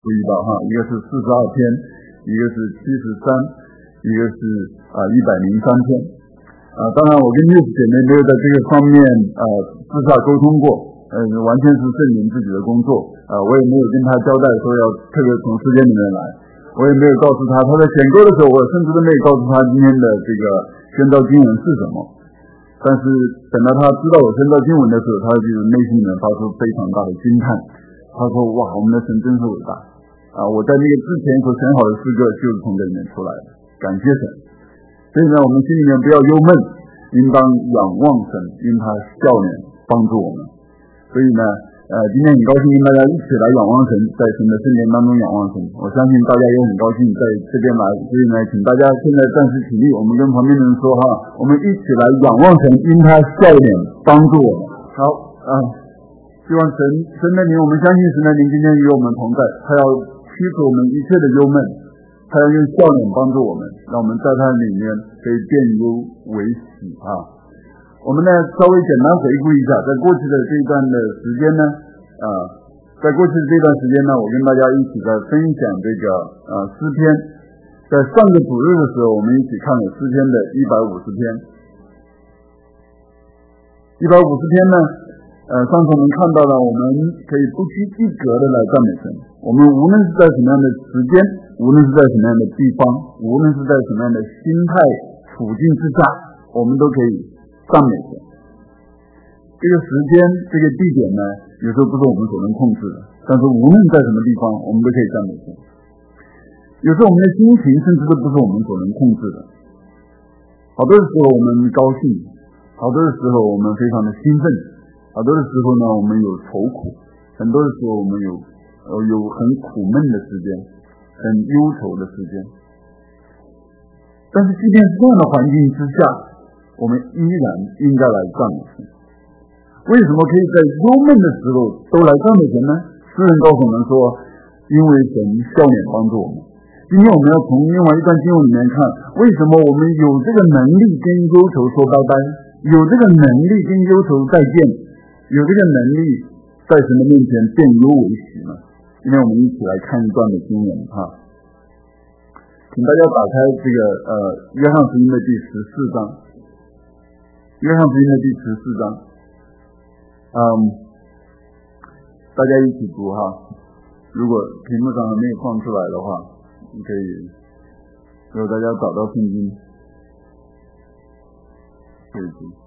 注意到一个是42篇，一个是73，一个是103篇。当然我跟柚子姐妹没有在这个方面私下沟通过，完全是圣灵自己的工作。我也没有跟他交代说要特别从世界里面来，我也没有告诉他在选购的时候，我甚至都没有告诉他今天的这个宣召经文是什么。但是等到他知道我宣召经文的时候，他就内心里面发出非常大的惊叹。他说：哇，我们的神真是伟大我在那个之前所选好的诗歌就是从这里面出来的，感谢神。所以呢，我们心里面不要忧闷，应当仰望神，因他笑脸帮助我们。所以呢今天很高兴跟大家一起来仰望神，在神的圣殿当中仰望神。我相信大家也很高兴在这边来，所以呢，请大家现在暂时起立，我们跟旁边的人说我们一起来仰望神，因他笑脸帮助我们。好希望神的灵，我们相信神的灵今天与我们同在，他要驱除我们一切的忧闷，他要用笑脸帮助我们，让我们在他里面可以变忧为喜我们呢稍微简单回顾一下，在过去的这一段的时间呢在过去的这段时间呢，我跟大家一起在分享这个诗篇。在上个主日的时候，我们一起看了诗篇的150篇。150篇呢上次我们看到了，我们可以不拘一格的来赞美神。我们无论是在什么样的时间，无论是在什么样的地方，无论是在什么样的心态处境之下，我们都可以赞美神。这个时间这个地点呢，有时候不是我们所能控制的，但是无论在什么地方，我们都可以赞美神。有时候我们的心情甚至都不是我们所能控制的，好多的时候我们高兴，好多的时候我们非常的兴奋，好多的时候呢我们有愁苦，很多的时候我们有很苦闷的时间，很忧愁的时间。但是即便是这样的环境之下，我们依然应该来赞美神。为什么可以在忧闷的时候都来赞美神呢？诗人告诉我们说，因为神笑脸帮助我们。今天我们要从另外一段经文里面看，为什么我们有这个能力跟忧愁说拜拜，有这个能力跟忧愁再见，有这个能力在神的面前变忧为喜呢？今天我们一起来看一段的经文请大家打开这个约翰福音的第14章。约翰福音的第14章大家一起读如果屏幕上还没有放出来的话，你可以如果大家找到圣经可以读。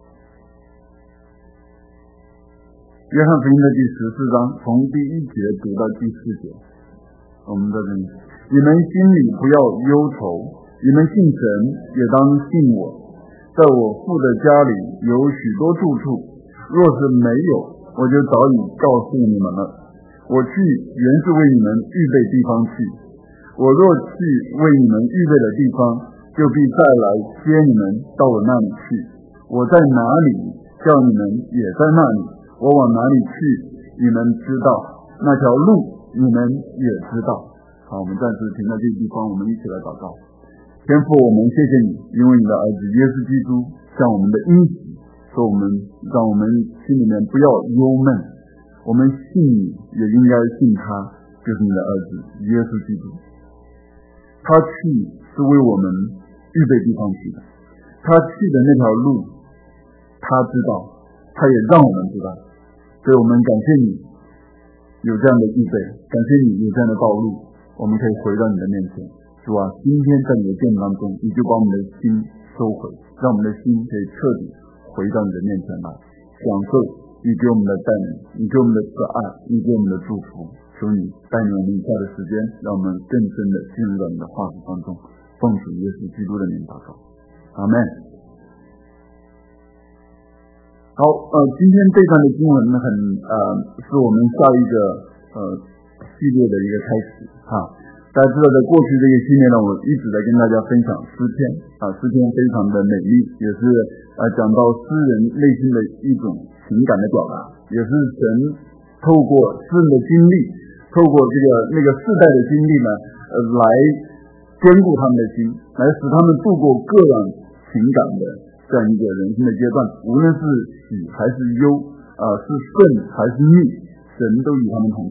约翰福音的第14章从第1节读到第4节。我们在这里，你们心里不要忧愁，你们信神也当信我，在我父的家里有许多住处，若是没有，我就早已告诉你们了。我去原是为你们预备地方去，我若去为你们预备的地方，就必再来接你们到我那里去。我在哪里，叫你们也在那里，我往哪里去，你们知道，那条路你们也知道。好，我们暂时停在这个地方，我们一起来祷告。天父，我们谢谢你，因为你的儿子耶稣基督向我们的应许，说让我们心里面不要忧闷，我们信你也应该信他，就是你的儿子耶稣基督。他去是为我们预备地方去的，他去的那条路他知道，他也让我们知道。所以我们感谢你有这样的预备，感谢你有这样的道路，我们可以回到你的面前。主啊，今天在你的殿当中，你就把我们的心收回，让我们的心可以彻底回到你的面前来，享受你给我们的带领，你给我们的慈爱，你给我们的祝福。求你带领我们以下的时间，让我们更深的进入到你的话语当中，奉主耶稣基督的名祷告，阿们。好，今天这段的经文是我们下一个系列的一个开始大家知道，在过去这个系列呢，我一直在跟大家分享诗篇诗篇非常的美丽，也是讲到诗人内心的一种情感的表达，也是神透过诗人的经历，透过那个世代的经历呢，来兼顾他们的心，来使他们度过各样情感的这样一个人生的阶段，无论是喜还是忧，是顺还是逆，神都与他们同在。在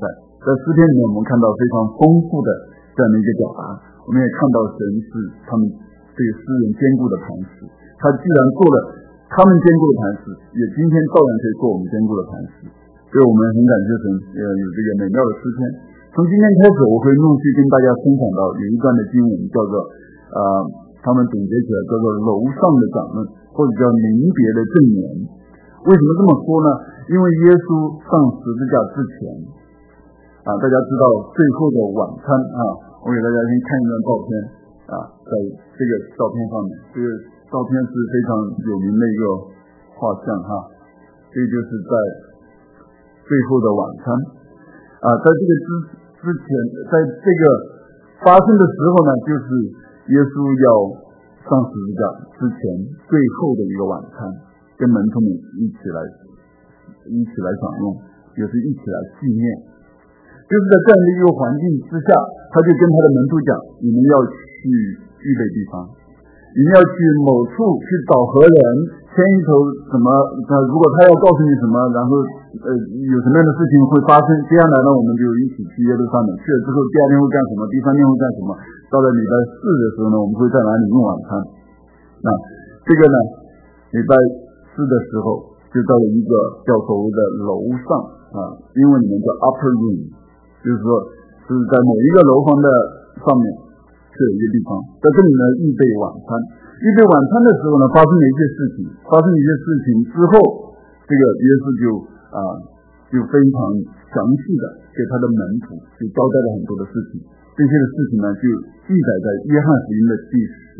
在诗篇里面，我们看到非常丰富的这样的一个表达。我们也看到神是他们这个诗人坚固的磐石，他既然做了他们坚固的磐石，也今天照样可以做我们坚固的磐石。所以我们很感谢神，有这个美妙的诗篇。从今天开始，我会陆续跟大家分享到有一段的经文，叫做他们总结起来叫做楼上的讲论，或者叫临别的证言。为什么这么说呢？因为耶稣上十字架之前大家知道最后的晚餐我给大家先看一张照片在这个照片上面，这个照片是非常有名的一个画像这就是在最后的晚餐在这个之前，在这个发生的时候呢，就是耶稣要上十字架之前最后的一个晚餐，跟门徒们一起来享用，也是一起来纪念。就是在这样的一个环境之下，他就跟他的门徒讲，你们要去预备地方，你们要去某处去找何人牵一头什么如果他要告诉你什么，然后有什么样的事情会发生，接下来呢我们就一起去耶路撒冷，去了之后第二天会干什么，第三天会干什么，到了礼拜4的时候呢，我们会在哪里用晚餐。那这个呢，礼拜4的时候就到了一个叫所谓的楼上英文里面叫 upper room， 就是说是在某一个楼房的上面是有一个地方，在这里呢预备晚餐。预备晚餐的时候呢，发生了一些事情之后，这个耶稣就非常详细的给他的门徒就交代了很多的事情。这些的事情呢就记载在约翰福音的第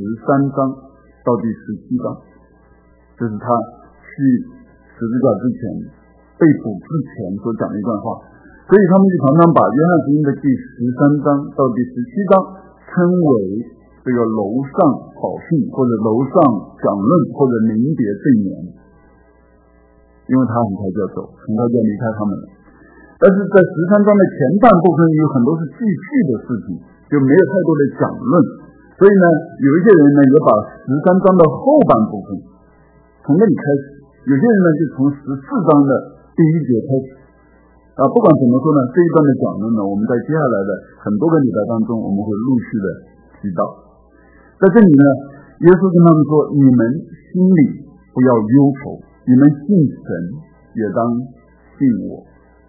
13章到第17章，这是他去十字架之前被捕之前所讲的一段话。所以他们就常常把约翰福音的第13章到第17章称为这个楼上宝训，或者楼上讲论，或者临别证言，因为他很快就要走，很快就要离开他们了。但是在13章的前半部分有很多是继续的事情，就没有太多的讲论。所以呢，有一些人呢也把13章的后半部分从那里开始，有些人呢就从14章的第1节开始不管怎么说呢，这一段的讲论呢，我们在接下来的很多个礼拜当中我们会陆续的提到。在这里呢，耶稣跟他们说，你们心里不要忧愁，你们信神也当信我。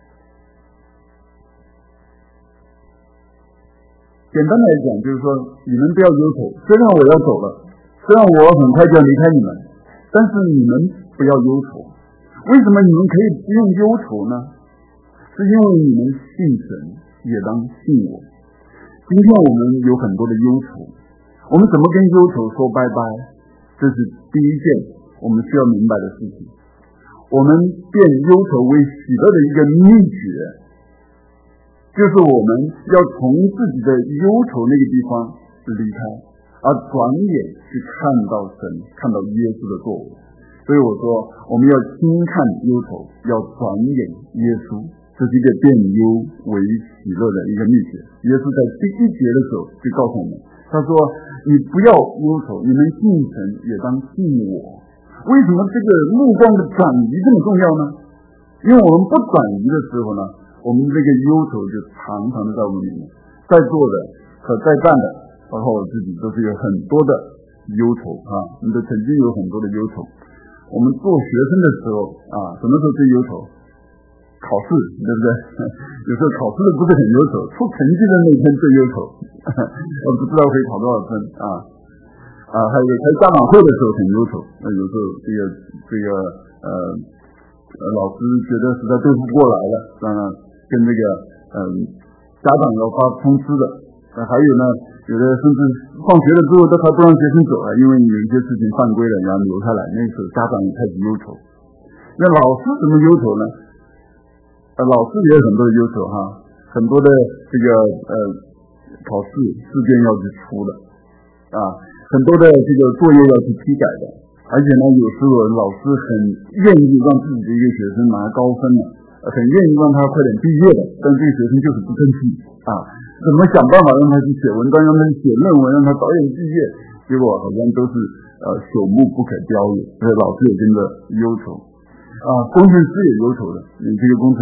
简单来讲就是说，你们不要忧愁，虽然我要走了，虽然我很快就要离开你们，但是你们不要忧愁。为什么你们可以不用忧愁呢？是因为你们信神也当信我。今天我们有很多的忧愁，我们怎么跟忧愁说拜拜？这是第一件我们需要明白的事情。我们变忧愁为喜乐的一个秘诀，就是我们要从自己的忧愁那个地方离开，而转眼去看到神，看到耶稣的作为。所以我说，我们要轻看忧愁，要转眼耶稣，这是一个变忧为喜乐的一个秘诀。耶稣在第1节的时候就告诉我们，他说，你不要忧愁，你们信神也当信我。为什么这个目光的转移这么重要呢？因为我们不转移的时候呢，我们这个忧愁就常常的在我们里面，在做的和在干的，包括我自己都是有很多的忧愁你的曾经有很多的忧愁。我们做学生的时候什么时候最忧愁？考试，对不对？有时候考试的不是很忧愁，出成绩的那天最忧愁我不知道可以考多少分还有开家长会的时候很忧愁。有时候这个老师觉得实在对不过来了，跟这个家长要发通知的。还有呢，有的甚至放学了之后都还不让学生走了，因为有一些事情犯规了，然后留下来。那时候家长也开始忧愁。那老师怎么忧愁呢？老师也有很多的忧愁很多的这个考试试卷要去出的很多的这个作业要去批改的，而且呢，有时候老师很愿意让自己的一个学生拿高分很愿意让他快点毕业的，但这个学生就是不争气怎么想办法让他去写文章，让他写论文，让他早点毕业，结果好像都是朽木不可雕也，所以老师也跟着忧愁工程师也忧愁的，你这个工程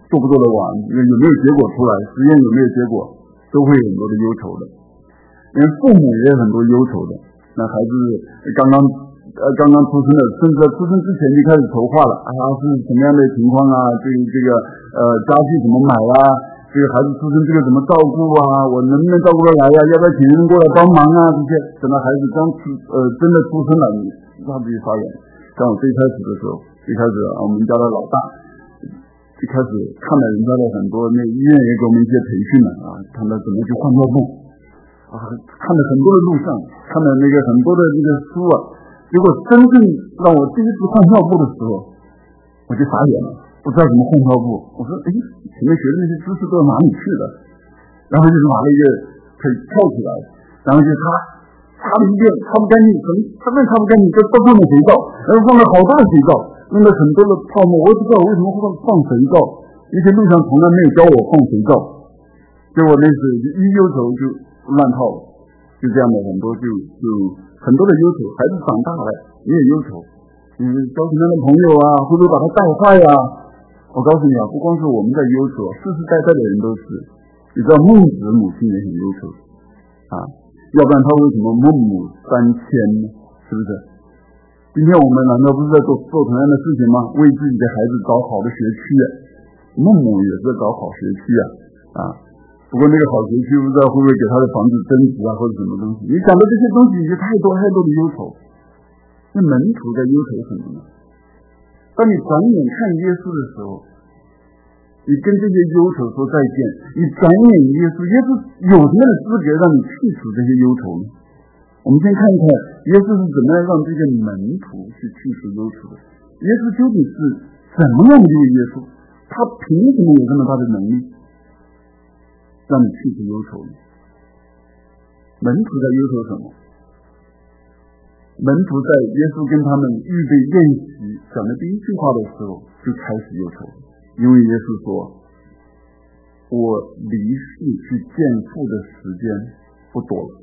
做不做得完，有没有结果出来，实验有没有结果，都会有很多的忧愁的。连父母也有很多忧愁的。那孩子刚刚出生的，甚至在出生之前就开始筹划了是什么样的情况啊？这个家具怎么买啊？这个孩子出生这个怎么照顾啊？我能不能照顾得来呀？要不要请人过来帮忙啊？这些等到孩子真的出生了，那不就傻眼。像我最开始的时候，我们家的老大一开始看了人家的很多，那医院也给我们一些培训了看到怎么去换尿布看了很多的录像，看了很多的书结果真正让我第一次换尿布的时候，我就傻眼了，不知道怎么换尿布。我说前面学的那些知识都到哪里去了？然后就是拿了一个可以跳起来，然后就擦了一遍，擦不干净，根本擦不干净，就放了肥皂，然后放了好多的肥皂，弄了很多的泡沫。我也不知道为什么会放肥皂，一些路上从来没有教我放肥皂，结果那时一忧愁就乱套了，就这样的很多就很多的忧愁。孩子长大了也有忧愁，交什么样的朋友会不会把他带坏我告诉你不光是我们在忧愁，世世代代的人都是。你知道孟子母亲也很忧愁要不然他为什么孟母3000呢？是不是？今天我们难道不是在做同样的事情吗？为自己的孩子找好的学区孟母也是在找好学区不过那个好学区不知道会不会给他的房子增值或者什么东西。你讲的这些东西就太多的忧愁。那门徒在忧愁什么呢？当你转眼看耶稣的时候，你跟这些忧愁说再见，你转眼耶稣有什么样的资格让你去除这些忧愁呢？我们先看一看耶稣是怎么样让这个门徒去除忧愁的。耶稣究竟是怎么样的一位耶稣？他凭什么有这么大的能力让你去除忧愁呢？门徒在忧愁什么？门徒在耶稣跟他们预备宴席讲的第一句话的时候就开始忧愁，因为耶稣说我离世去见父的时间不多了。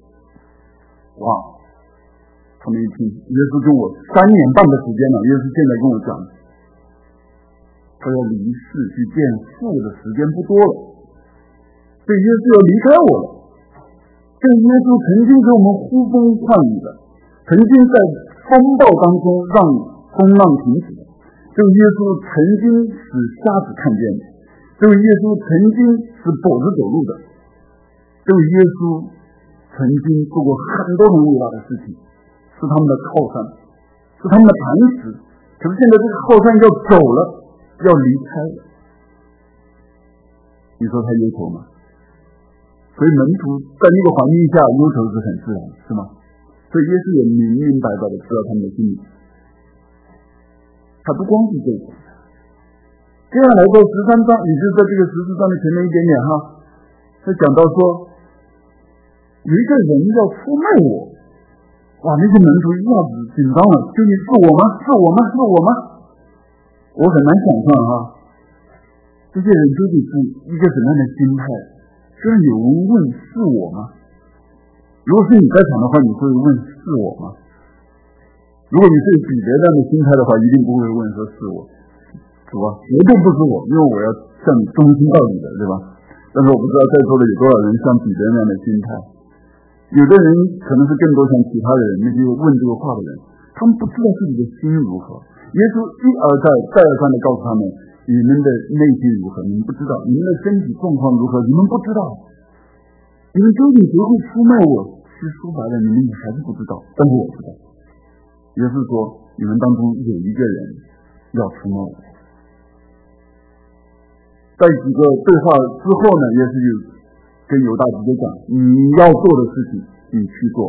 他们一听耶稣跟我3年半的时间了，耶稣现在跟我讲他要离世去见父的时间不多了，所以耶稣要离开我了。这耶稣曾经给我们呼风唤雨的，曾经在风暴当中让风浪停止的，这位耶稣曾经使瞎子看见的，这位耶稣曾经使跛子走路的，这位耶稣曾经做过很多很伟大的事情，是他们的靠山，是他们的磐石。可是现在这个靠山要走了，要离开了，你说他忧愁吗？所以门徒在那个环境下忧愁是很自然，是吗？所以耶稣也明明白白的知道他们的心理。他不光是这个。接下来到13章，也就是在这个14章的前面一点点他讲到说有一个人要出卖我。那些门徒一下子紧张了，究竟是我吗？是我吗？是我吗？我很难想象这些人究竟是一个什么样的心态？虽然有人问是我吗？如果是你在场的话，你会问是我吗？如果你是彼得这样的心态的话，一定不会问说是我，主绝对不是我，因为我要向你忠心到底的，对吧？但是我不知道在座的有多少人像彼得那样的心态。有的人可能是更多像其他的人，那些问这个话的人，他们不知道自己的心如何。耶稣一而再再而三的告诉他们，你们的内心如何，你们不知道；你们的身体状况如何，你们不知道。你们究竟谁会出卖我？是说白了，你们还是不知道，但是我知道。耶稣说，你们当中有一个人要出卖我。在几个对话之后呢，耶稣就跟犹大直接讲，你要做的事情你去做。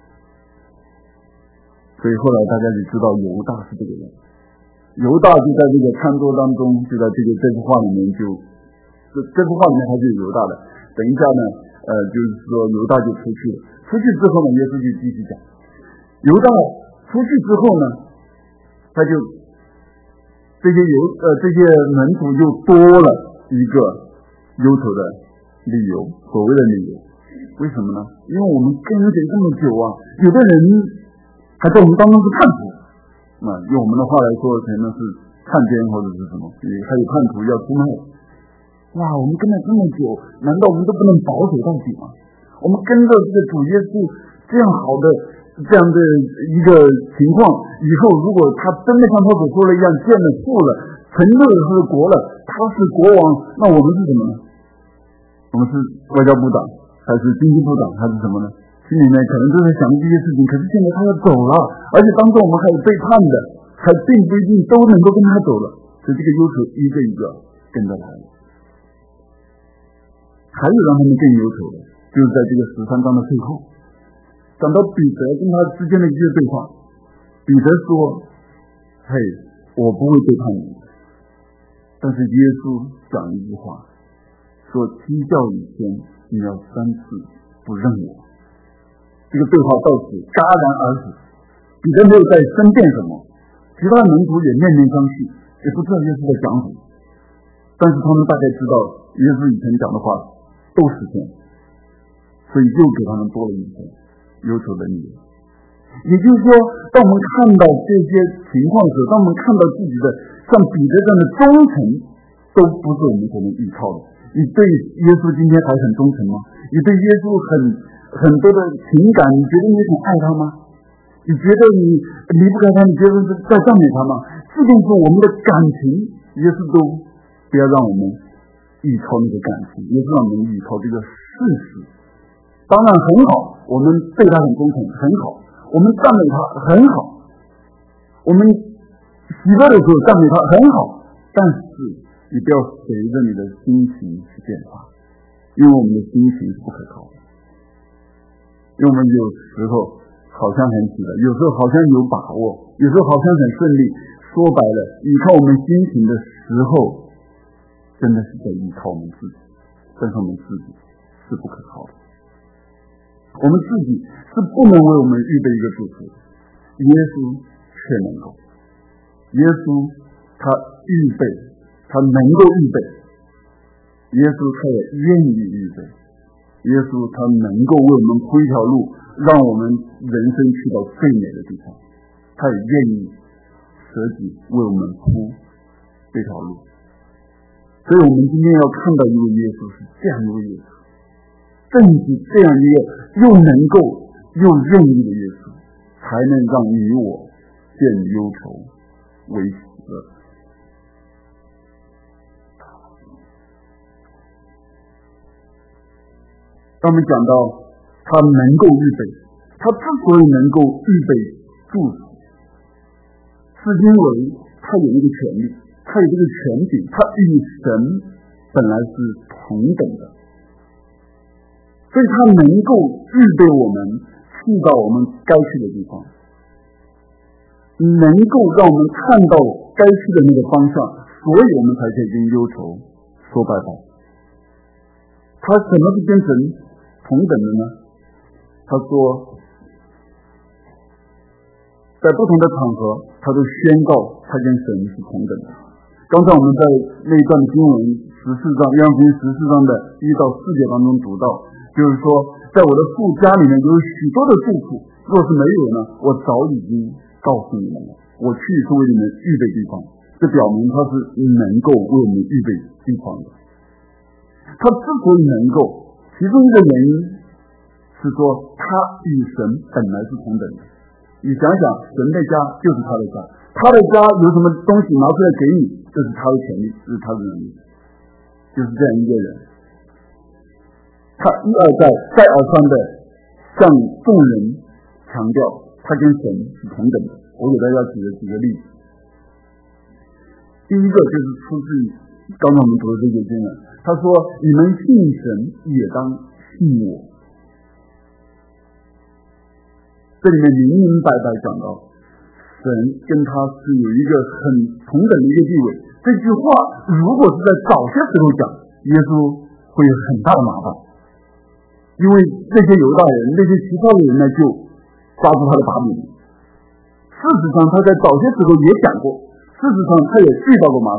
所以后来大家就知道犹大是这个人。犹大就在这个餐桌当中，就在这幅画里面这幅画里面还是有犹大的。等一下呢就是说犹大就出去了。出去之后呢，耶稣就继续讲。犹大出去之后呢，他就这些门徒又多了一个忧愁的理由，所谓的理由。为什么呢？因为我们跟随这么久有的人还在我们当中是叛徒，用我们的话来说可能是汉奸或者是什么，还有叛徒要出卖。 哇，我们跟了这么久，难道我们都不能保守到底吗？我们跟着这个主耶稣这样好的这样的一个情况，以后如果他真的像他所说的一样建了富了，成了他的国了，他是国王，那我们是什么呢？我们是外交部长还是经济部长还是什么呢？心里面可能都在想这些事情，可是现在他要走了，而且当中我们还有背叛的，还并不一定都能够跟他走了，所以这个忧愁一个一个跟着来了。还有让他们更忧愁的，就是在这个13章的最后，讲到彼得跟他之间的一句对话。彼得说：嘿，我不会背叛你。但是耶稣讲一句话，说鸡叫以前你要3次不认我。这个对话到此戛然而止，彼得没有再争辩什么，其他门徒也面面相觑，也不知道耶稣在讲什么，但是他们大概知道耶稣以前讲的话都实现，所以又给他们多了一份忧愁的理由。也就是说，当我们看到这些情况时，当我们看到自己的像彼得这样的忠诚都不是我们所能依靠的。你对耶稣今天还很忠诚吗？你对耶稣很多的情感，你觉得你很爱他吗？你觉得你离不开他，你觉得是在赞美他吗？即便是我们的感情，耶稣都不要让我们依靠那个感情，也是让我们依靠这个事实。当然很好，我们对他很忠诚，很好，我们赞美他很好，我们喜乐的时候赞美他很好，但是你不要随着你的心情去变化，因为我们的心情是不可靠的。因为我们有时候好像很喜乐，有时候好像有把握，有时候好像很顺利，说白了，依靠我们心情的时候真的是在依靠我们自己，但是我们自己是不可靠的，我们自己是不能为我们预备一个祝福的，耶稣却能够，耶稣他预备，他能够预备，耶稣他也愿意预备，耶稣他能够为我们铺一条路，让我们人生去到最美的地方，他也愿意舍己为我们铺这条路。所以我们今天要看到一位耶稣是这样一位耶稣，正是这样一个又能够又愿意的耶稣，才能让你我见忧愁为喜乐。当我们讲到他能够预备，他之所以能够预备祝福，是因为他有一个权利，他有这个权柄，他与神本来是同等的，所以他能够预备我们去到我们该去的地方，能够让我们看到该去的那个方向，所以我们才可以跟忧愁说拜拜。他什么是跟神同等的呢？他说在不同的场合他都宣告他跟神是同等的。刚才我们在那一段的经文14章约翰福音14章的1到4节当中读到，就是说在我的父家里面有许多的住处，若是没有呢，我早已经告诉你们了，我去是为你们预备地方。这表明他是能够为我们预备地方的。他之所以能够，其中一个原因是说他与神本来是同等的。你想想，神的家就是他的家，他的家有什么东西拿出来给你，这是他的权利，这是他的能力，就是这样一个人。他一而再再而三的向众人强调他跟神是同等的。我给大家举了几个例子。第一个就是出自于刚才我们读的这节经文，他说你们信神也当信我。这里面明明白白讲到神跟他是有一个很同等的一个地位。这句话如果是在早些时候讲，耶稣会有很大的麻烦，因为这些犹大人那些其他的人呢就抓住他的把柄。事实上他在早些时候也讲过，事实上他也遇到过麻烦。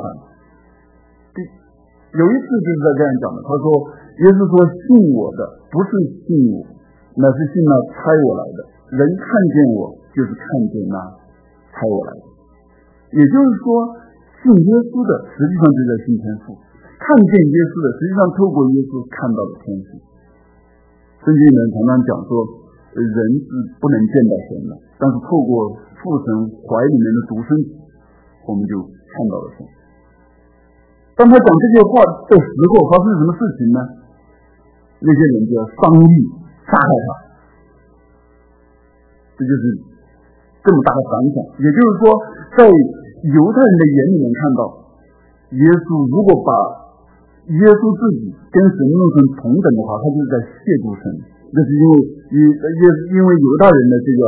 有一次就是在这样讲的，他说耶稣说信我的不是信我，乃是信那差我来的，人看见我就是看见那差我来的。也就是说信耶稣的实际上就在信天父，看看见耶稣的，实际上透过耶稣看到了天父。圣经里面常常讲说，人是不能见到神的，但是透过父神怀里面的独生子，我们就看到了神。当他讲这些话的时候，发生什么事情呢？那些人就要商议杀害他。这就是这么大的反响。也就是说，在犹太人的眼里面看到，耶稣如果把耶稣自己跟神弄成同等的话，他就是在亵渎神。那是因为犹太人的这个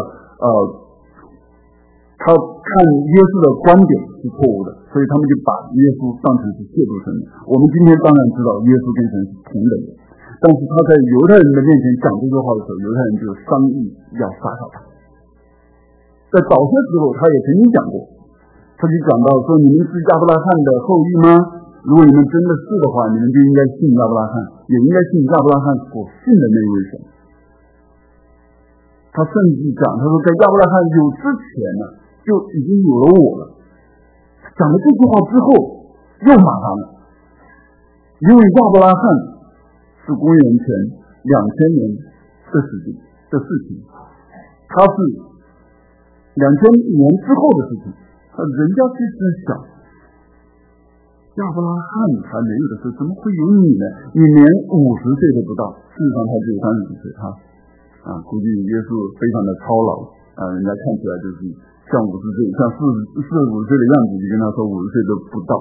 他看耶稣的观点是错误的，所以他们就把耶稣当成是亵渎神的。我们今天当然知道耶稣跟神是同等的，但是他在犹太人的面前讲这句话的时候，犹太人就商议要杀害他。在早些时候他也曾经讲过，他就讲到说，你们是亚伯拉罕的后裔吗？如果你们真的是的话，你们就应该信亚伯拉罕，也应该信亚伯拉罕所信的那位神。他甚至讲，他说在亚伯拉罕有之前呢，就已经有了我了。讲了这句话之后又骂他了，因为亚伯拉罕是公元前2000年的事情，他是2000年之后的事情。人家其实想，亚伯拉罕还没有的时候，怎么会有你呢？你连50岁都不到，事实上他只有30几岁估计耶稣非常的操劳人家看起来就是像50岁，像45岁的样子，就跟他说50岁都不到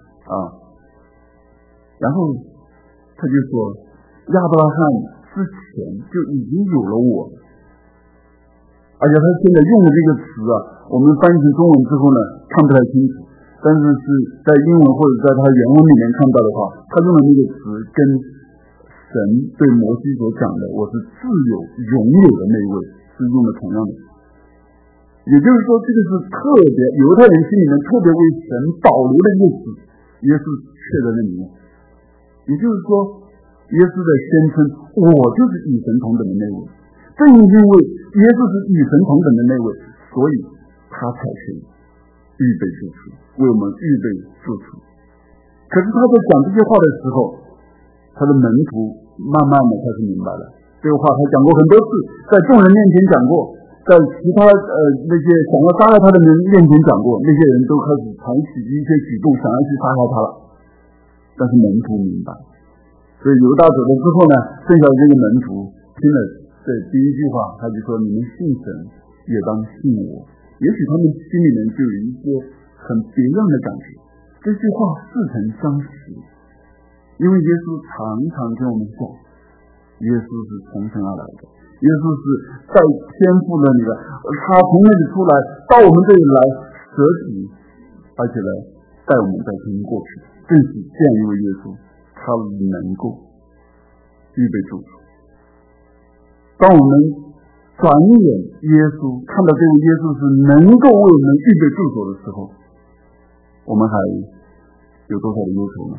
然后他就说，亚伯拉罕之前就已经有了我，而且他现在用的这个词我们翻译成中文之后呢，看不太清楚，但是在英文或者在他原文里面看到的话，他用的那个词跟神对摩西所讲的我是自有永有的那位是用的同样的。也就是说，这个是特别犹太人心里面特别为神保留的一个词，耶稣却在那里面。也就是说，耶稣在宣称我就是与神同等的那位，正因为耶稣是与神同等的那位，所以他才是预备主持，为我们预备主持。可是他在讲这些话的时候，他的门徒慢慢的开始明白了，这个话他讲过很多次，在众人面前讲过，在其他那些想要杀害他的人面前讲过，那些人都开始采取一些举动想要去杀害他了。但是门徒明白，所以犹大走了之后呢，剩下的这个门徒听了这第一句话，他就说，你们信神也当信我。也许他们心里面就有一些很别样的感觉，这句话似曾相识，因为耶稣常常跟我们讲，耶稣是从神而来的，耶稣是在天父那里的，他从那里出来到我们这里来舍己，而且呢带我们再重新过去。正是这样一位耶稣，他能够预备住处。当我们转眼耶稣看到这位耶稣是能够为我们预备住所的时候，我们还有多少的忧愁呢？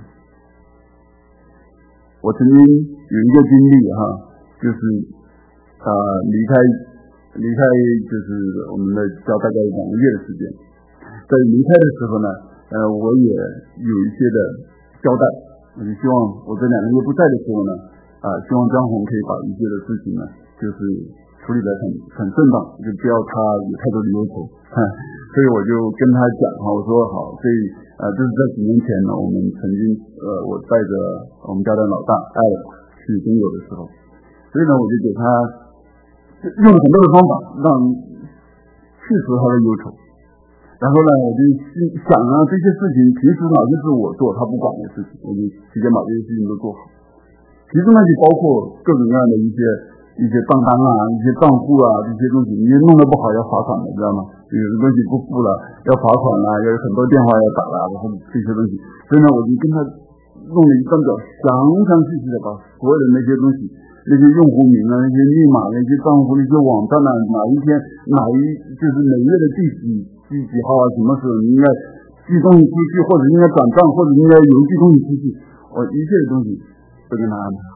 我曾经有一个经历就是离开就是我们的教大概2个月的时间，在离开的时候呢我也有一些的交代，我就希望我这2个月不在的时候呢希望张红可以把一些的事情呢就是处理得很顺当，就不要他有太多的忧愁所以我就跟他讲我说好，所以这是在几年前呢，我们曾经我带着我们家的老大艾尔去中国的时候，所以呢我就给他用了很多的方法让去除他的忧愁。然后呢我就想这些事情平时老就是我做他不管的事情，我就直接把这些事情都做好。其实呢就包括各种各样的一些账单一些账户这些东西，你弄得不好要罚款的，知道吗？有的东西不付了要罚款要有很多电话要打然后这些东西。所以呢我就跟他弄了一张表，详细的把所有的那些东西，那些用户名那些密码那些账户那些网站哪一天就是每月的第几号什么时候你应该寄东西出去，或者应该转账，或者应该邮寄东西出去，我一切的东西都跟他安排好。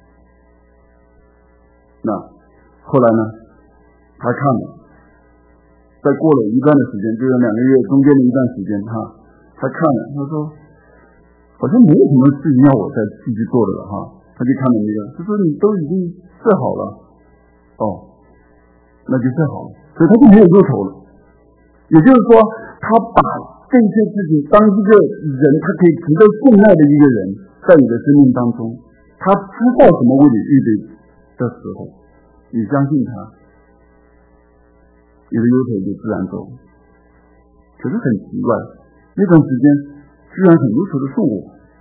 那后来呢他看了，再过了一段的时间，就是2个月中间的一段时间他看了，他说好像没有什么事情要我再继续做的了哈。他就看了那个，就说你都已经治好了，那就治好了，所以他就没有忧愁了。也就是说，他把这些事情当一个人，他可以值得信赖的一个人，在你的生命当中，他知道什么为你预备的时候，你相信他，你的忧愁就自然走。可是很奇怪，那段时间居然很忧愁的是我，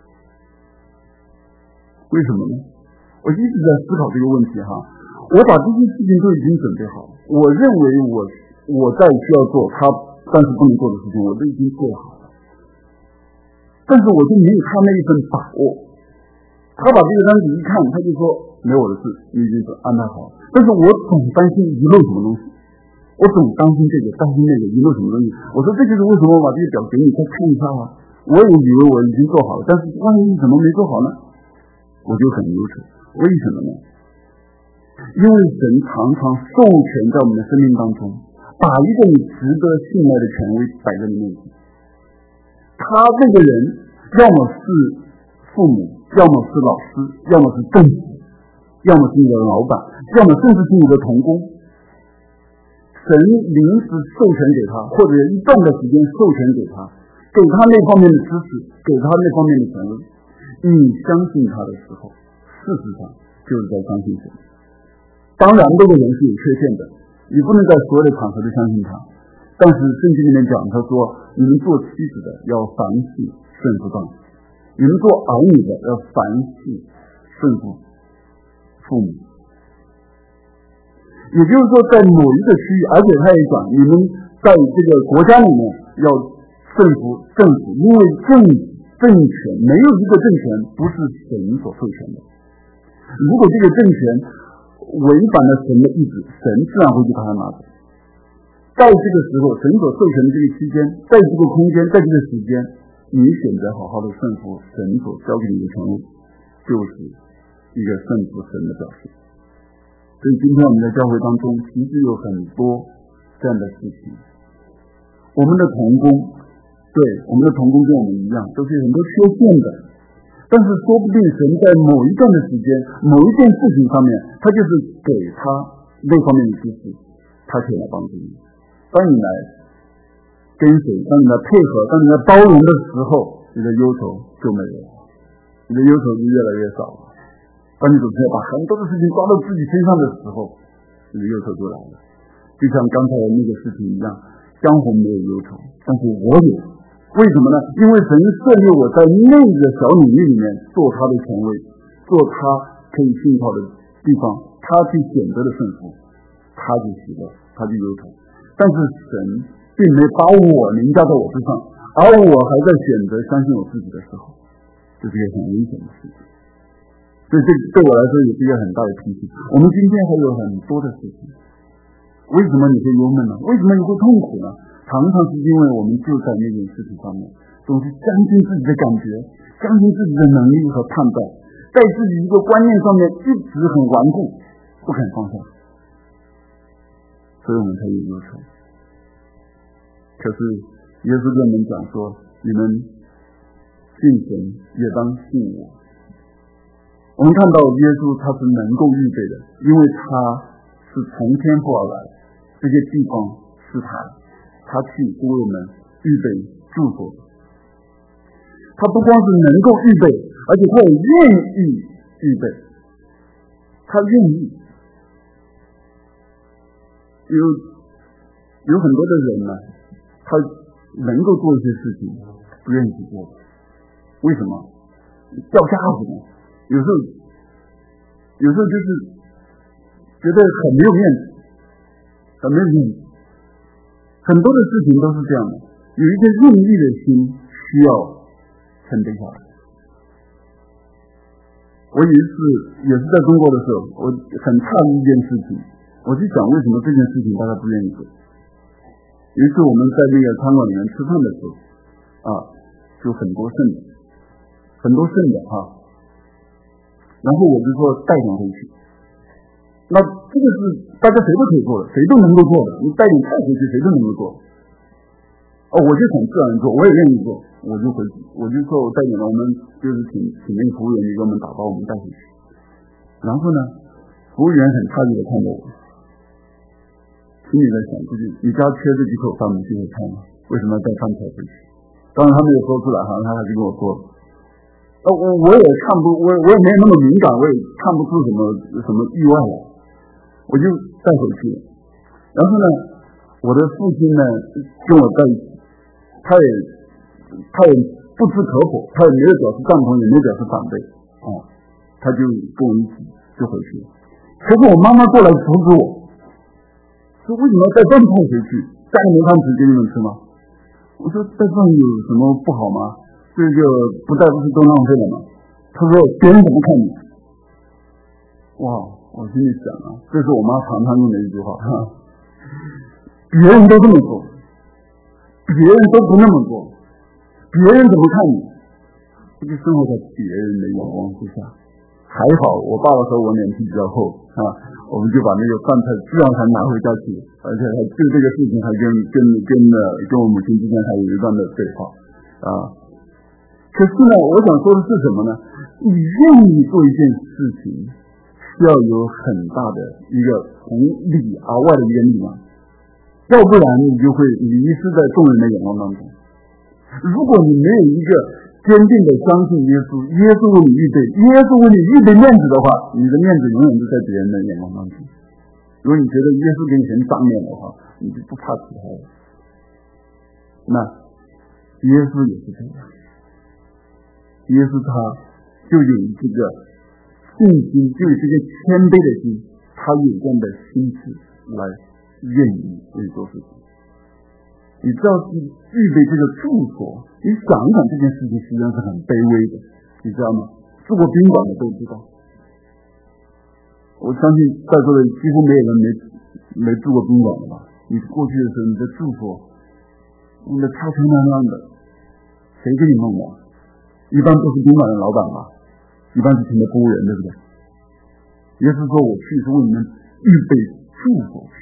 为什么呢？我一直在思考这个问题哈。我把这些事情都已经准备好，我认为我在需要做他但是不能做的事情，我都已经做好了，但是我就没有他那一份把握。他把这个单子一看，他就说没有我的事，你已经安排好了。但是我总担心遗漏什么东西，我总担心这个担心那个遗漏什么东西。我说这就是为什么我把这个表给你再看一下啊。我也以为我已经做好了，但是万一怎么没做好呢？我就很忧愁。为什么呢？因为神常常授权在我们的生命当中，把一个你值得信赖的权威摆在你面前。他这个人要么是父母，要么是老师，要么是政府，要么是你的老板，要么甚至是你的同工。神临时授权给他，或者一段的时间授权给他，给他那方面的知识，给他那方面的权威。你相信他的时候，事实上就是在相信神。当然这个人是有缺陷的，你不能在所有的场合都相信他。但是圣经里面讲，他说你们做妻子的要凡事顺服丈夫，你们做儿女的要凡事顺服父母。也就是说，在某一个区域，而且他也讲你们在这个国家里面要顺服政府，因为政权没有一个政权不是神所授权的。如果这个政权违反了神的意志，神自然会去把它拿走。在这个时候，神所授权的这个期间，在这个空间，在这个时间，你选择好好的顺服神所交给你的权利，就是一个顺服神的表现。所以今天我们在教会当中其实有很多这样的事情。我们的同工，对，我们的同工跟我们一样，都是很多缺陷的，但是说不定神在某一段的时间，某一件事情上面，他就是给他那方面的知识，他可以来帮助你。当你来跟随，当你来配合，当你来包容的时候，你的忧愁就没有了，你的忧愁就越来越少了。当你总是把很多的事情抓到自己身上的时候，你的忧愁就来了。就像刚才那个事情一样，江红没有忧愁，但是我有。为什么呢？因为神设立我在那个小领域里面做他的权威，做他可以信靠的地方，他去选择的顺服，他就喜乐，他就忧愁。但是神并没把我凌驾在我之上，而我还在选择相信我自己的时候，这是一个很危险的事情。所以这对我来说也是一个很大的提醒。我们今天还有很多的事情，为什么你会忧闷呢？为什么你会痛苦呢？常常是因为我们就在那件事情上面，总是相信自己的感觉，相信自己的能力和判断，在自己一个观念上面一直很顽固，不肯放下，所以我们才有忧愁。可是耶稣跟我们讲说，你们信神也当信我。我们看到耶稣他是能够预备的，因为他是从天父而来，这些地方是他去为我们预备住所的。他不光是能够预备，而且他也愿意预备，他愿意。有很多的人呢，他能够做一些事情，不愿意去做。为什么？掉架子呢？有时候就是觉得很没有面子，很没有面子。很多的事情都是这样的，有一个愿意的心需要承担下来。我有一次也是在中国的时候，我很诧异一件事情，我就想为什么这件事情大家不愿意做。有一次我们在那个餐馆里面吃饭的时候，就很多剩的然后我就说带点回去。那这个是大家谁都可以做的，谁都能够做的，你带点菜回去谁都能够做。 我就很自然做，我也愿意做，我就回去，我就说我带领了我们就是请那个服务员给我们打包，我们带回去。然后呢，服务员很诧异的看着我，心里在想，你家缺这几口饭，你就会看吗？为什么要带饭菜回去？当然他没有说出来，好像他还是跟我说了。我也看不，我也没有那么敏感，我也看不出什么意外来，我就带回去了。然后呢，我的父亲呢跟我在一起，他也不知可否，他也没有表示赞同，也没有表示反对，他就跟我一起就回去了。可是我妈妈过来阻止我，说为什么要带饭菜回去？家里没饭吃给你们吃吗？我说带饭有什么不好吗？这个不带不是都浪费了吗？他说别人怎么看你？哇，我心里想啊，这是我妈常常用的一句话，别人都这么做，别人都不那么做，别人怎么看你？这就生活在别人的眼光之下。还好我爸爸说我脸皮比较厚我们就把那个饭菜自然还拿回家去，而且还就这个事情还跟我母亲之间还有一段的对话可是呢，我想说的是什么呢？你愿意做一件事情，需要有很大的一个从里而外的一个力量，要不然你就会迷失在众人的眼光当中。如果你没有一个坚定的相信耶稣，耶稣为你预备，耶稣为你预备面子的话，你的面子永远都在别人的眼光当中。如果你觉得耶稣给你很长面的话，你就不怕其他人。那耶稣也是这样，耶稣他就有这个信心，就有这个谦卑的心，他有这样的心智来愿意为做事情。你知道预备这个住所，你想一想这件事情实际上是很卑微的，你知道吗？住过宾馆的都知道。我相信在座的几乎没有人没住过宾馆的吧？你过去的时候，你的住所弄得差成那样的，谁给你弄的？一般都是宾馆的老板吧，一般是请的服务员，对不对？耶稣说我去是为你们预备住所去。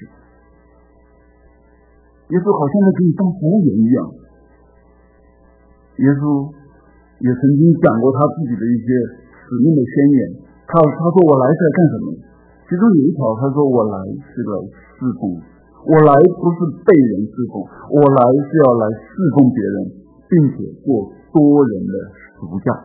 耶稣好像在给你当服务员一样。耶稣也曾经讲过他自己的一些使命的宣言，他说我来是来干什么？其中有一条他说我来是来侍奉，我来不是被人侍奉，我来是要来侍奉别人，并且做多人的赎价。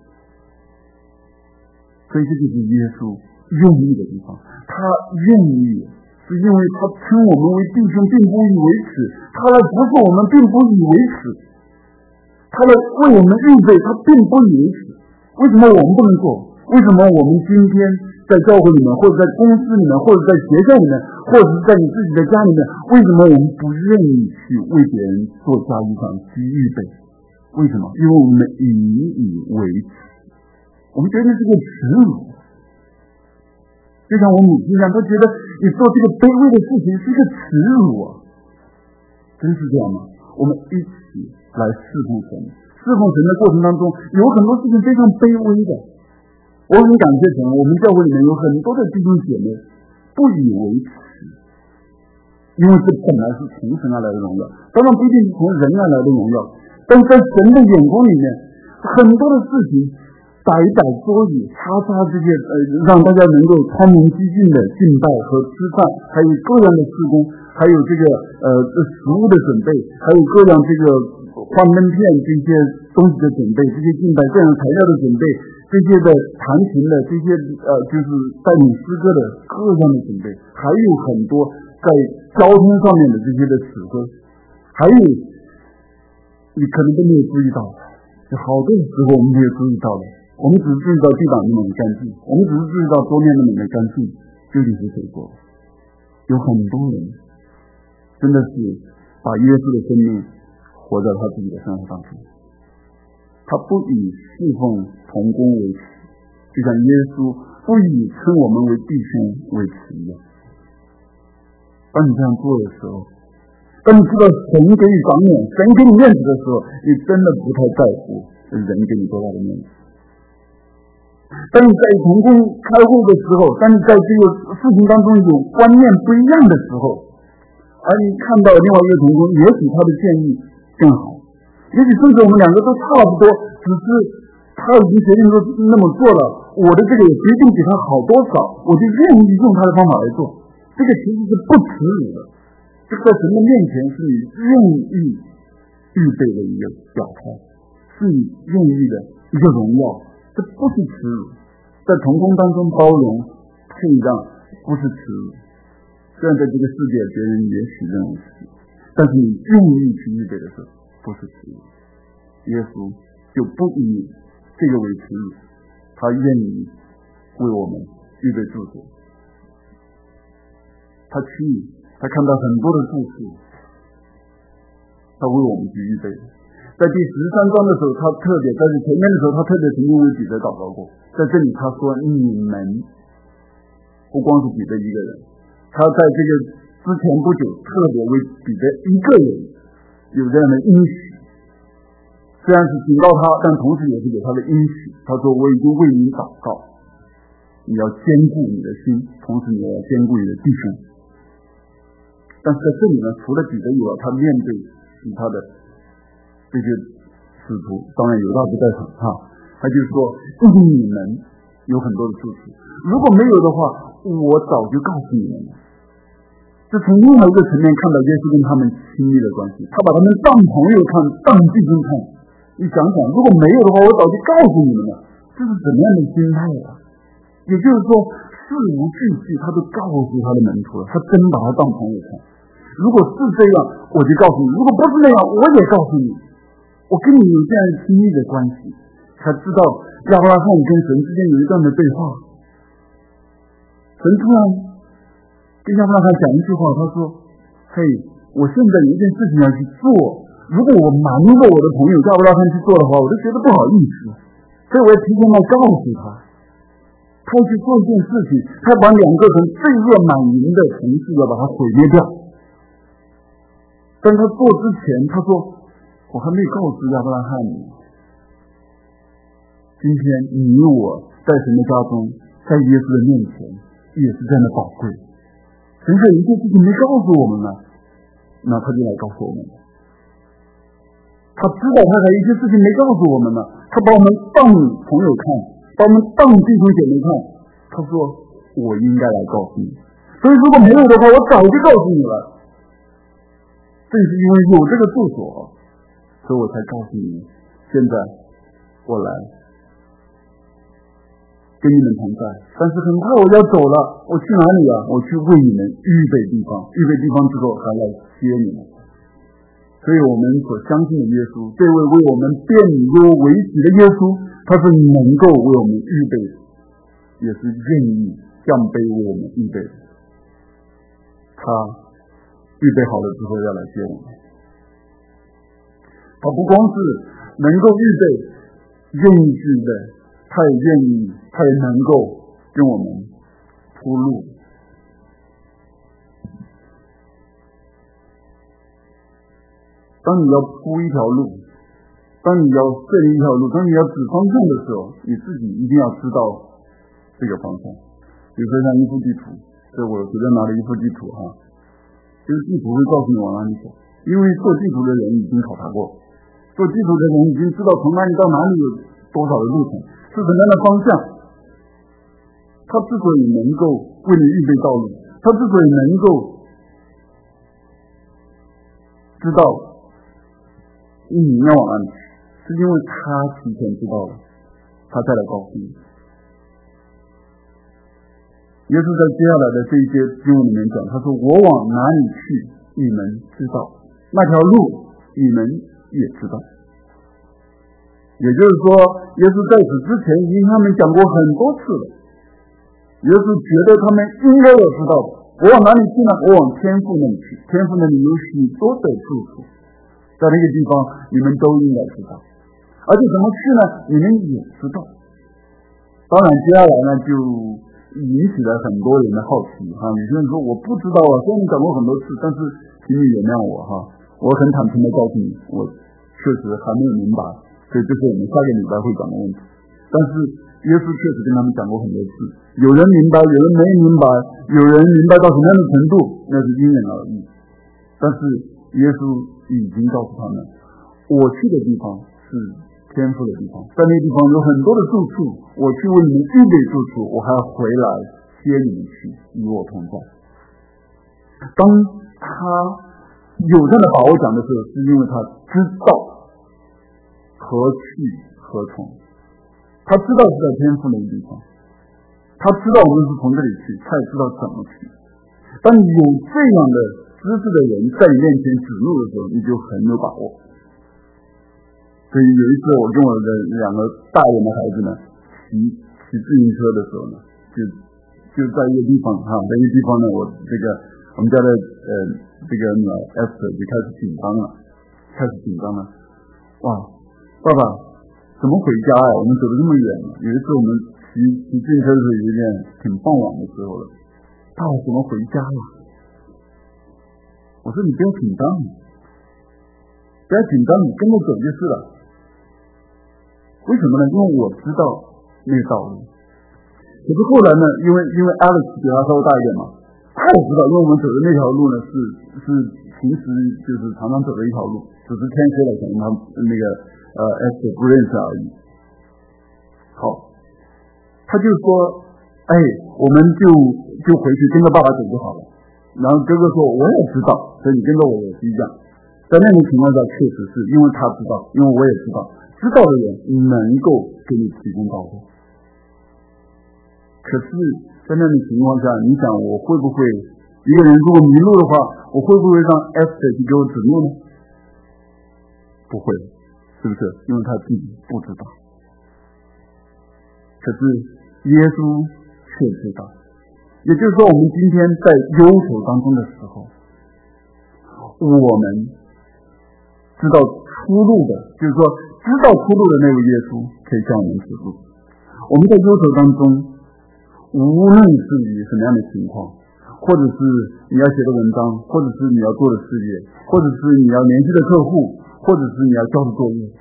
所以这就是耶稣愿意的地方，他愿意是因为他称我们为弟兄并不以为耻，他来服侍我们并不以为耻，他来为我们预备他并不以为耻。为什么我们不能做？为什么我们今天在教会里面，或者在公司里面，或者在学校里面，或者是在你自己的家里面，为什么我们不愿意去为别人做家务上去预备？为什么？因为我们以为耻，我们觉得是个耻辱。就像我母亲一样，她觉得你做这个卑微的事情是一个耻辱真是这样吗？我们一起来侍奉神，侍奉神的过程当中，有很多事情非常卑微的。我很感谢神，我们教会里面有很多的弟兄姐妹不以为耻，因为这本来是从神而来的荣耀，当然不一定是从人而来的荣耀，但在神的眼光里面，很多的事情摆桌椅，擦这些让大家能够窗明几净的敬拜和吃饭，还有各样的事工，还有这个食物的准备，还有各样这个幻灯片这些东西的准备，这些敬拜各样材料的准备，这些的弹琴的这些就是带领诗歌的各样的准备，还有很多在交通上面的这些的指挥，还有你可能都没有注意到，有好多时候我们没有注意到的，我们只是注意到地板那么的干净，我们只是注意到桌面那么的干净，究竟是谁做的？有很多人真的是把耶稣的生命活在他自己的生活当中，他不以侍奉同工为耻，就像耶稣不以称我们为弟兄为耻一样。当你这样做的时候，当你知道神给你长脸，神给你面子的时候，你真的不太在乎人给你多大的面子。当你在同工开会的时候，当你在这个事情当中有观念不一样的时候，而你看到另外一个同工，也许他的建议跟更好。也许甚至我们两个都差不多，只是他已经决定说那么做了，我的这个也决定比他好多少，我就愿意用他的方法来做。这个其实是不耻辱的，这个在神的面前是你愿意预备的一个表态，是你愿意的一个荣耀，这不是耻辱。在同工当中包容退让不是耻辱，虽然在这个世界别人也许认为是，但是你愿意去预备的时候不是耻辱。耶稣就不以这个为耻辱，他愿意为我们预备住所。他去，他看到很多的住处，他为我们去预备。在第13章的时候，他特别在前面的时候，他特别曾经为彼得祷告过。在这里他说你们，不光是彼得一个人，他在这个之前不久特别为彼得一个人有这样的应许，虽然是警告他，但同时也是给他的应许。他说我已经为你祷告，你要坚固你的心，同时你要坚固你的弟兄。但是在这里呢，除了彼得以外，他面对其他的这些使徒，当然犹大不在场他就说你们有很多的住处，如果没有的话，我早就告诉你们了。这从另外一个层面看到耶稣跟他们亲密的关系，他把他们当朋友看，当弟兄看。你想想，如果没有的话，我早就告诉你们了。这是怎么样的心态啊？也就是说，事无巨细他都告诉他的门徒了，他真把他当朋友看。如果是这样，我就告诉你；如果不是那样，我也告诉你。我跟你有这样亲密的关系，才知道亚伯拉罕跟神之间有一段的对话。神突然跟亚伯拉罕讲一句话，他说：“嘿，我现在有一件事情要去做，如果我瞒着我的朋友亚伯拉罕去做的话，我就觉得不好意思，所以我要提前来告诉他。他要去做一件事情，他把2个人罪恶满盈的城市要把它毁灭掉。但他做之前，他说我还没告诉亚伯拉罕呢。今天你我在神的家中，在耶稣的面前也是这样的宝贵。神说一件事情没告诉我们呢，那他就来告诉我们了。他知道他还有一些事情没告诉我们呢，他把我们当朋友看，把我们当弟兄姐妹看。他说我应该来告诉你，所以如果没有的话，我早就告诉你了。正是因为有这个住所，所以我才告诉你，现在我来跟你们同在，但是很快我要走了，我去哪里啊？我去为你们预备地方，预备地方之后还来接你们。所以我们所相信的耶稣，这位为我们变忧为喜的耶稣，他是能够为我们预备，也是愿意降卑为我们预备的。他预备好了之后要来接我们。他不光是能够预备，愿意去预备，他也愿意，他也能够跟我们铺路。当你要铺一条路，当你要设立一条路，当你要指方向的时候，你自己一定要知道这个方向。比如说像一幅地图，这我随便拿了一幅地图这个地图会告诉你往哪里走，因为做地图的人已经考察过，做地图的人已经知道从哪里到哪里有多少的路程，是什么样的方向。他之所以能够为你预备道路，他之所以能够知道你要往哪里去，是因为他提前知道了，他再来告诉你。耶稣在接下来的这一些经文里面讲，他说我往哪里去你们知道，那条路你们也知道。也就是说，耶稣在此之前已经跟他们讲过很多次了，耶稣觉得他们应该要知道的。我往哪里去呢？我往天父那里去，天父那里有许多的住处，在那个地方你们都应该知道，而且怎么去呢？你们也知道。当然接下来呢就引起了很多人的好奇有些人说我不知道虽然你讲过很多次，但是请你原谅我我很坦诚的告诉你，我确实还没有明白，所以这是我们下个礼拜会讲的问题。但是耶稣确实跟他们讲过很多次，有人明白，有人没明白，有人明白到什么样的程度，那是因人而异。但是耶稣已经告诉他们， 我去的地方是天父的地方，在那个地方有很多的住处，我去为你们预备住处，我还要回来接你们去，与我同在。当他有这样的把握讲的时候，是因为他知道何去何从，他知道是在天父那个地方，他知道我们是从这里去，他也知道怎么去。当你有这样的知识的人在你面前指路的时候，你就很有把握。所以有一次我跟我的2个大人的孩子呢骑自行车的时候呢，就在一个地方在一个地方呢，我们家的这个女儿 Esther 就开始紧张了。哇，爸爸怎么回家呀？我们走得这么远了。有一次我们骑自行车的时候，有一点挺傍晚的时候了，爸爸怎么回家了？我说你不要紧张，你跟着走就是了。为什么呢？因为我知道那个道路。可是后来呢，因为 Alex 比他稍微大一点嘛，他也知道，因为我们走的那条路呢是平时就是常常走的一条路，只是天黑了可能他那个Esther 不认识而已。好，他就说，我们就回去跟着爸爸走就好了。然后哥哥说我也知道，所以你跟着我也是一样。在那种情况下确实是因为他知道，因为我也知道，知道的人能够给你提供道路。可是在那种情况下，你想我会不会一个人如果迷路的话，我会不会让 Esther 去给我指路呢？不会，是不是？因为他自己不知道。可是耶稣却知道。也就是说，我们今天在忧愁当中的时候，我们知道出路的，就是说知道出路的那位耶稣可以向我们指路。我们在忧愁当中，无论是于什么样的情况，或者是你要写的文章，或者是你要做的事业，或者是你要联系的客户，或者是你要交的作业，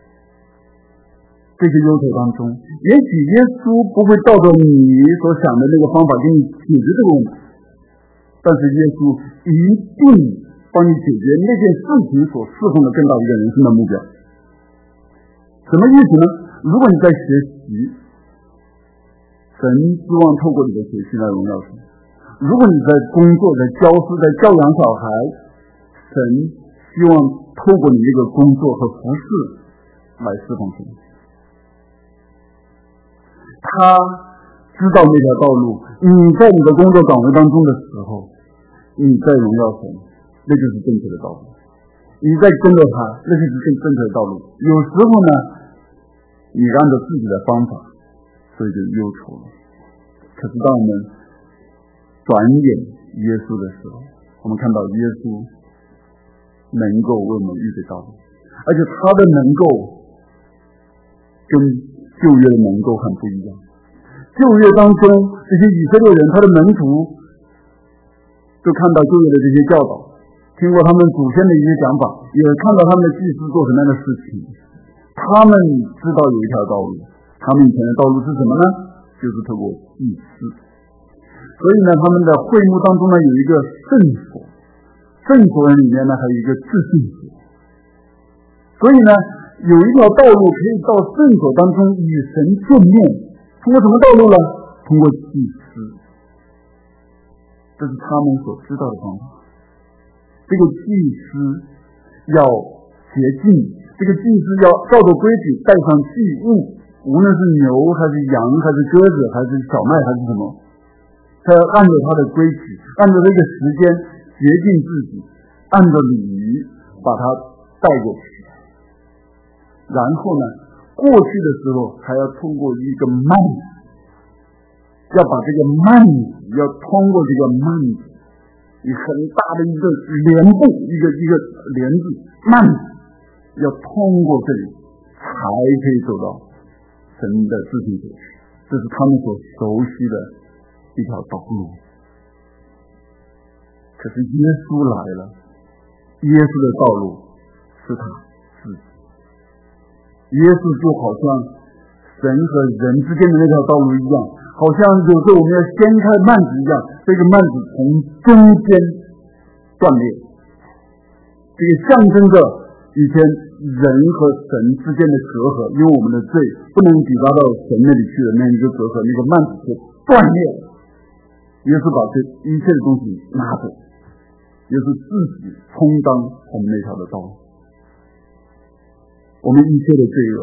这些忧愁当中，也许耶稣不会照着你所想的那个方法给你解决这个问题，但是耶稣一定帮你解决那件事情所侍奉的更大一个人生的目标。什么意思呢？如果你在学习，神希望透过你的学习来荣耀神；如果你在工作、在教书、在教养小孩，神希望透过你这个工作和服侍来侍奉神。他知道那条道路，你在你的工作岗位当中的时候，你在荣耀神，那就是正确的道路；你在跟着他，那就是正确的道路。有时候呢，你按照自己的方法，所以就忧愁了。可是当我们转眼耶稣的时候，我们看到耶稣能够为我们预备道路，而且他的能够跟旧约的能够很不一样。旧约当中这些以色列人，他的门徒就看到旧约的这些教导，听过他们祖先的一些讲法，也看到他们的祭司做什么样的事情，他们知道有一条道路，他们以前的道路是什么呢？就是透过祭司。所以呢，他们的会幕当中呢有一个圣所，圣所里面呢还有一个至圣所。所以呢，有一条道路可以到圣所当中与神见面，通过什么道路呢？通过祭司。这是他们所知道的方法。这个祭司要洁净，这个祭司要照着规矩带上祭物，无论是牛还是羊还是鸽子还是小麦还是什么，他要按照他的规矩，按照这个时间洁净自己，按照礼仪把它带过去。然后呢，过去的时候还要通过一个幔子，要把这个幔子要通过这个幔子，一很大的一个帘布，一个帘子幔子，要通过这里才可以走到神的至圣所去。这是他们所熟悉的一条道路。可是耶稣来了，耶稣的道路是他自己。耶稣就好像神和人之间的那条道路一样，好像有时候我们要掀开幔子一样，这个幔子从中间断裂，这个象征着以前人和神之间的隔阂，因为我们的罪不能抵达到神那里去的那一个隔阂，那个幔子就断裂了。耶稣把这一切的东西拿走，耶稣自己充当我们那条的道路。我们一切的罪恶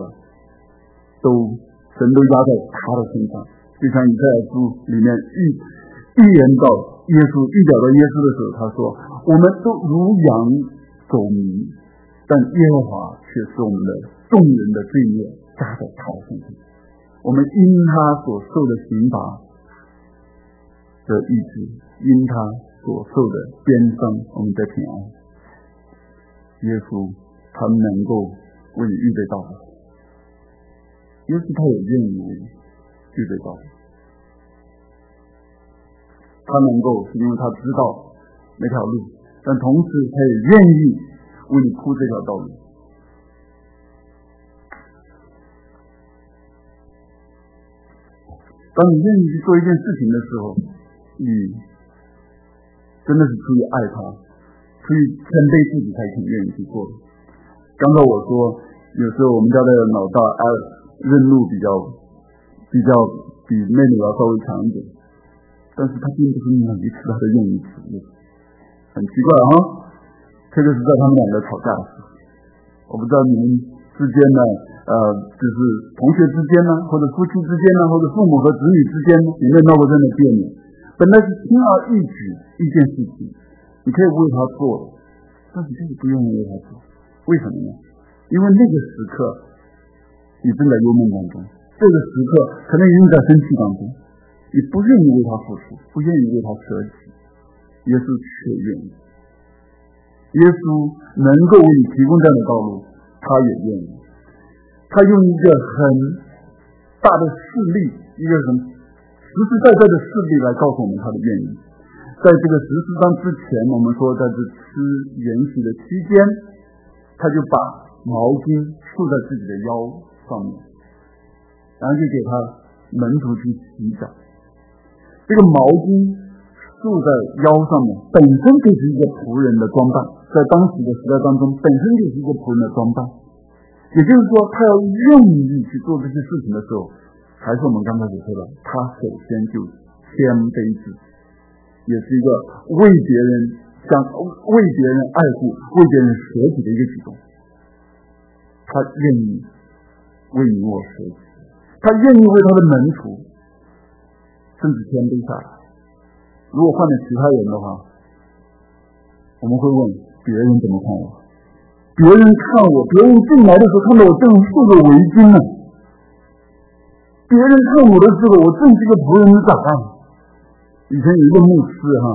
神都压在他的身上，就像以赛亚书里面预言到耶稣，预表到耶稣的时候，他说我们都如羊走迷，但耶和华却是我们的众人的罪孽加在他的身上。我们因他所受的刑罚的医治，因他所受的鞭伤，我们在平安。耶稣他能够为你预备道路，耶稣他也愿意为你预备道路。他能够是因为他知道那条路，但同时他也愿意为你铺这条道路。当你愿意去做一件事情的时候，你真的是出于爱他，出于谦卑自己才肯愿意去做的。刚才我说，有时候我们家的老大韧路比较比妹妹要稍微强一点，但是他并不是每一次他都愿意服务，很奇怪哈。特别是在他们两个吵架的时候，我不知道你们之间呢，就是同学之间呢，或者夫妻之间呢，或者父母和子女之间呢，有没有闹过这样的别扭？本来是轻而易举一件事情，你可以为他做，但是就是不愿意为他做，为什么呢？因为那个时刻你正在忧闷当中，这个时刻可能已经在生气当中，你不愿意为他付出，不愿意为他舍己，耶稣却愿意。耶稣能够为你提供这样的道路，他也愿意。他用一个很大的事例，一个很实实在在的事例来告诉我们他的愿意。在这个14章之前，我们说在这吃筵席的期间，他就把毛巾束在自己的腰上面，然后就给他门徒去洗脚。这个毛巾束在腰上面本身就是一个仆人的装扮，在当时的时代当中本身就是一个仆人的装扮。也就是说，他要愿意去做这些事情的时候，还是我们刚才所说的，他首先就谦卑自己，也是一个为别人爱护、为别人舍己的一个举动。他愿意为你我舍己，他愿意为他的门徒甚至谦卑下来。如果换了其他人的话，我们会问别人怎么看我？别人看我，别人进来的时候看到我正束着围巾呢，别人看我的时候，我正是一个仆人的长官。以前有一个牧师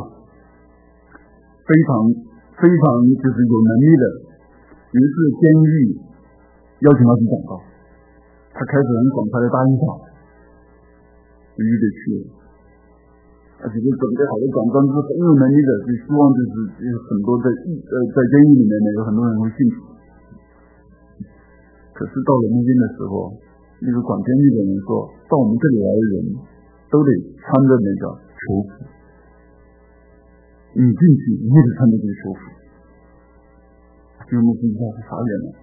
非常就是有能力的，有一次监狱邀请他去讲道，他开始很爽快的答应下，就预备去了。而且就准备好的讲章是很有能力的，就希望就是有很多在监狱里面呢，有很多人会信主。可是到了那边的时候，那个管监狱的人说，到我们这里来的人都得穿着那个囚服，你进去你也得穿着这个囚服。这个牧师一下子傻眼了，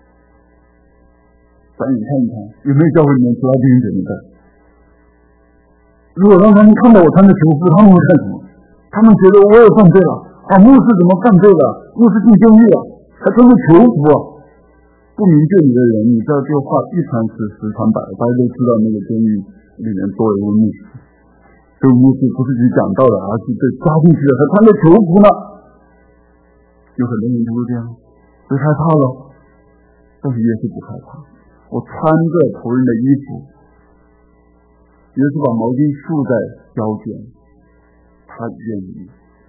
咱也看一看有没有教会里面其他弟兄姐妹在。如果让他们看到我穿着囚服，他们会看什么？他们觉得我也犯罪了牧师怎么犯罪了？牧师进监狱了，还穿着囚服不明就里的人，你知道这个话一传十，十传百，大家都知道那个监狱里面多有一位牧师。这个牧师不是只讲道的，而是被抓进去了，还穿着囚服呢。有很多人就会这样，会害怕了。但是耶稣不害怕，我穿着仆人的衣服，耶稣把毛巾束在腰间，他愿意，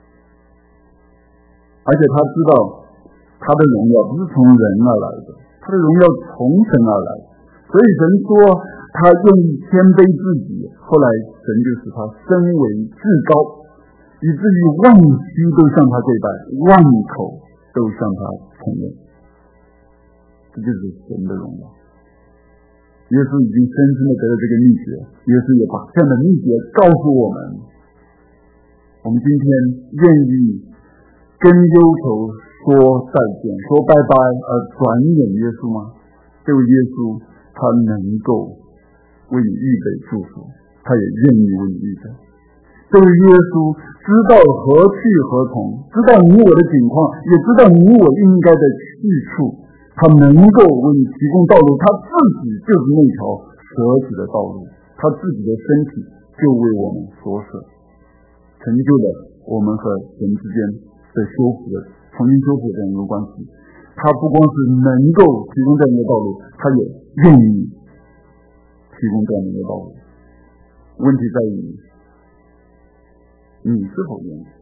而且他知道他的荣耀不是从人而来的，他的荣耀从神而来，所以神说他愿意谦卑自己，后来神就使他升为至高，以至于万膝都向他跪拜，万口都向他承认。这就是神的荣耀。耶稣已经深深的得了这个秘诀，耶稣也把这样的秘诀告诉我们。我们今天愿意跟忧愁说说再见，说拜拜而转眼耶稣吗？这位耶稣他能够为你预备祝福，他也愿意为你预备。这位耶稣知道何去何从，知道你我的境况，也知道你我应该的去处，他能够为你提供道路，他自己就是那条舍己的道路，他自己的身体就为我们所舍，成就了我们和神之间的修复的重新修复这样一个关系。他不光是能够提供这样一个道路，他也愿意提供这样一个道路。问题在于你是否愿意？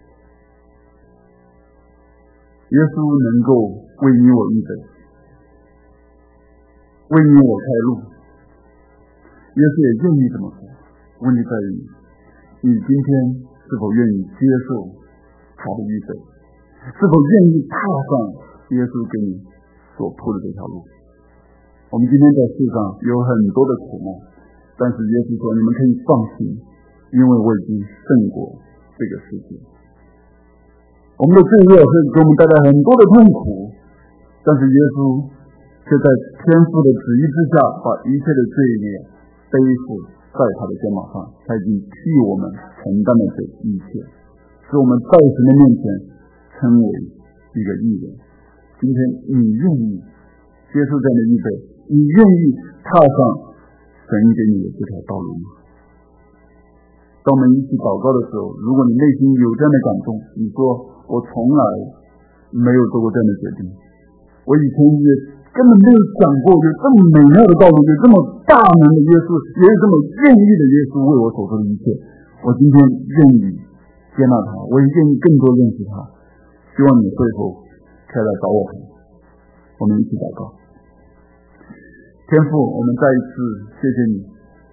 耶稣能够为你我预备，为你我开路，耶稣也愿意这么做。问题在于你今天是否愿意接受他的预备，是否愿意踏上耶稣给你所铺的这条路。我们今天在世上有很多的苦难，但是耶稣说你们可以放心，因为我已经胜过这个世界。我们的罪恶会给我们带来很多的痛苦，但是耶稣却在天父的旨意之下，把一切的罪孽背负在他的肩膀上，他已经替我们承担了这一切，使我们在神的面前称为一个义人。今天你愿意接受这样的预备，你愿意踏上神给你的这条道路吗？当我们一起祷告的时候，如果你内心有这样的感动，你说我从来没有做过这样的决定，我以前也根本没有想过有这么美妙的道路，有这么大能的耶稣，也有这么愿意的耶稣为我所做的一切，我今天愿意接纳他，我也愿意更多认识他。希望你会后开来找我们，我们一起祷告。天父，我们再一次谢谢你，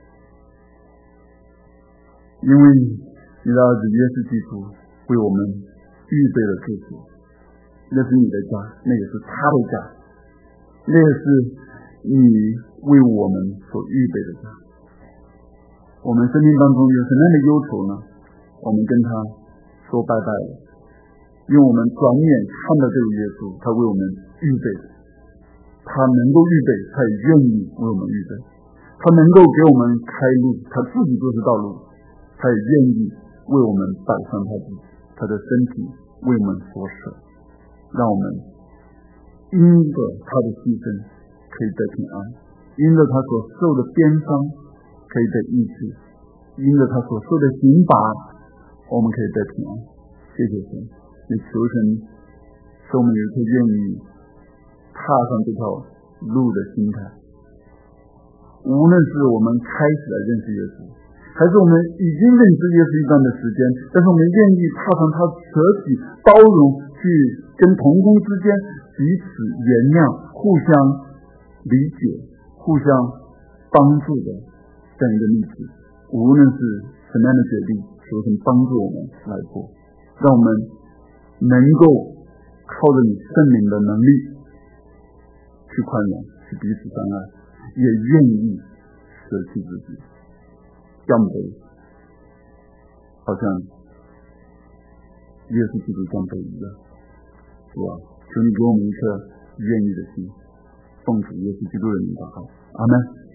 因为你的儿子耶稣基督为我们预备了祝福，那是你的家，那也是他的家，那也是你为我们所预备的家。我们生命当中有什么样的忧愁呢？我们跟他说拜拜了，因为我们转眼看到这位耶稣，他为我们预备，他能够预备，他也愿意为我们预备，他能够给我们开路，他自己就是道路，他也愿意为我们摆上他自己，他的身体为我们所舍，让我们因着他的牺牲可以得平安，因着他所受的鞭伤可以得医治，因着他所受的刑罚我们可以得平安。谢谢神，也求神使我们有一颗愿意踏上这条路的心态。无论是我们开始来认识耶稣，还是我们已经认识耶稣一段的时间，但是我们愿意踏上他舍己包容，去跟同工之间彼此原谅，互相理解，互相帮助的这样一个例子。无论是什么样的决定，求神帮助我们来做，让我们能够靠着你圣灵的能力去宽容，去彼此相爱，也愿意舍弃自己，降卑，好像耶稣基督降卑一样。主啊，求你给我们一颗愿意的心，奉主耶稣基督的名祷告，阿们。